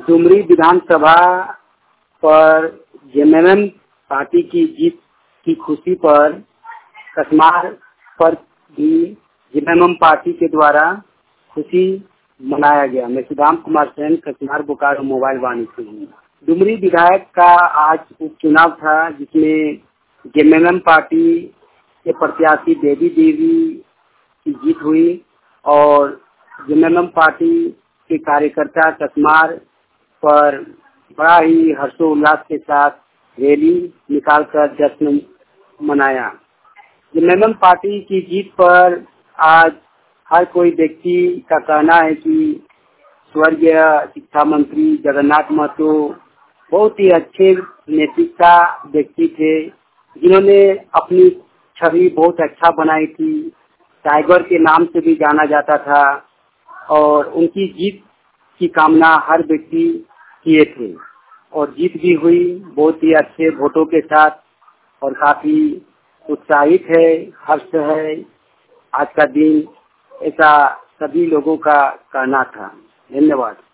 डुमरी विधानसभा पर JMM party की जीत की खुशी पर कसमार पर भी जेएमएम पार्टी के द्वारा खुशी मनाया गया। मैं सुदाम कुमार सेन, कसमार बोकारो मोबाइल वाणी से हूँ। डुमरी विधायक का आज उपचुनाव था, जिसमें जेएमएम पार्टी के प्रत्याशी देवी की जीत हुई और जेएमएम पार्टी के कार्यकर्ता कसमार पर बड़ा ही हर्षोल्लास के साथ रैली निकालकर जश्न मनाया। जेएमएम पार्टी की जीत पर आज हर कोई व्यक्ति का कहना है कि स्वर्गीय शिक्षा मंत्री जगन्नाथ महतो बहुत ही अच्छे नैतिकता व्यक्ति थे, जिन्होंने अपनी छवि बहुत अच्छा बनाई थी। टाइगर के नाम से भी जाना जाता था और उनकी जीत की कामना हर व्यक्ति किए थे और जीत भी हुई बहुत ही अच्छे वोटों के साथ और काफी उत्साहित है, हर्ष है आज का दिन, ऐसा सभी लोगों का कहना था। धन्यवाद।